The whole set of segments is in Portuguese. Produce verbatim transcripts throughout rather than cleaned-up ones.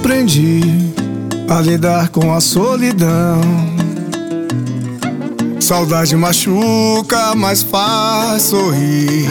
aprendi a lidar com a solidão. Saudade machuca, mas faz sorrir.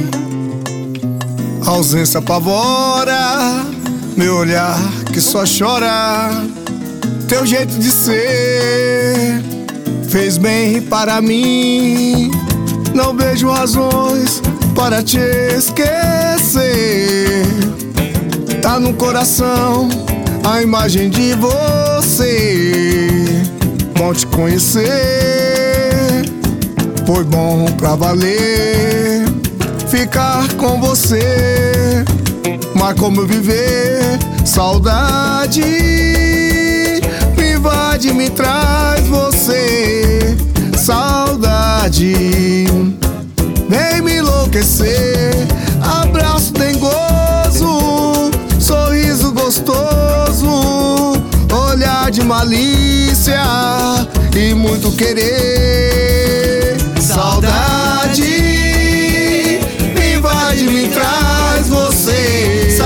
A ausência apavora meu olhar que só chora. Teu jeito de ser fez bem para mim. Não vejo razões para te esquecer. Tá no coração a imagem de você. Bom te conhecer, foi bom pra valer. Ficar com você marcou meu viver. Saudade me invade, me traz você. Saudade vem me enlouquecer. Abraço dengoso, sorriso gostoso, olhar de malícia e muito querer. Saudade me invade, me traz você.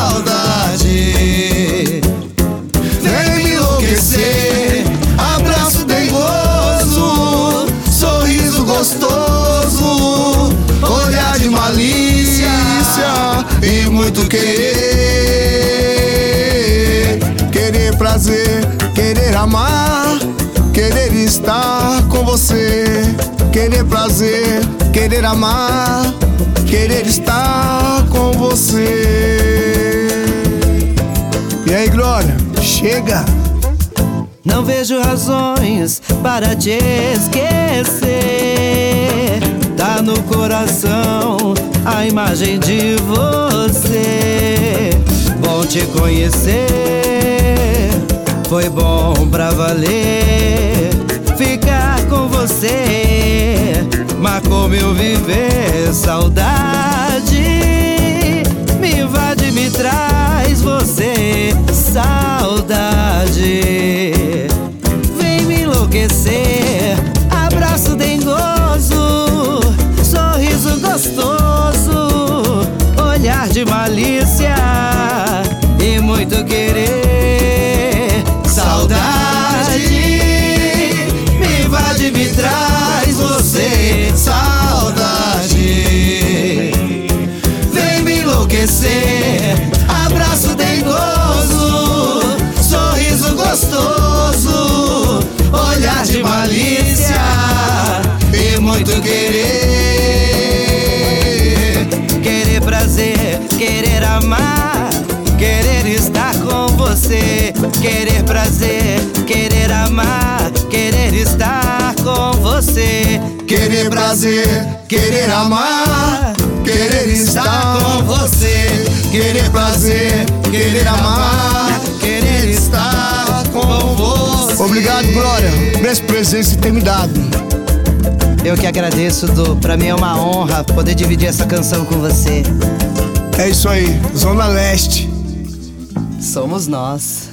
Saudade vem me enlouquecer. Abraço dengoso, sorriso gostoso, olhar de malícia e muito querer. Querer prazer, querer amar, querer estar com você. Querer prazer, querer amar, querer estar com você. E aí, Glória, chega! Não vejo razões para te esquecer. Tá no coração a imagem de você. Bom te conhecer, foi bom pra valer. Ficar com você marcou meu viver. Saudade me invade, me traz você. Saudade vem me enlouquecer. Abraço dengoso, sorriso gostoso, olhar de malícia e muito querer. Saudade me invade, me traz você. Saudade vem me enlouquecer. Abraço dengoso, sorriso gostoso, olhar de malícia e muito querer. Querer prazer, querer amar, querer estar com você. Querer prazer, querer amar, querer estar com você. Querer prazer, querer amar, querer estar com você. Querer prazer, querer amar, querer estar com você. Obrigado, Glória, por essa presença e ter me dado. Eu que agradeço, Du. Pra mim é uma honra poder dividir essa canção com você. É isso aí, Zona Leste. Somos nós.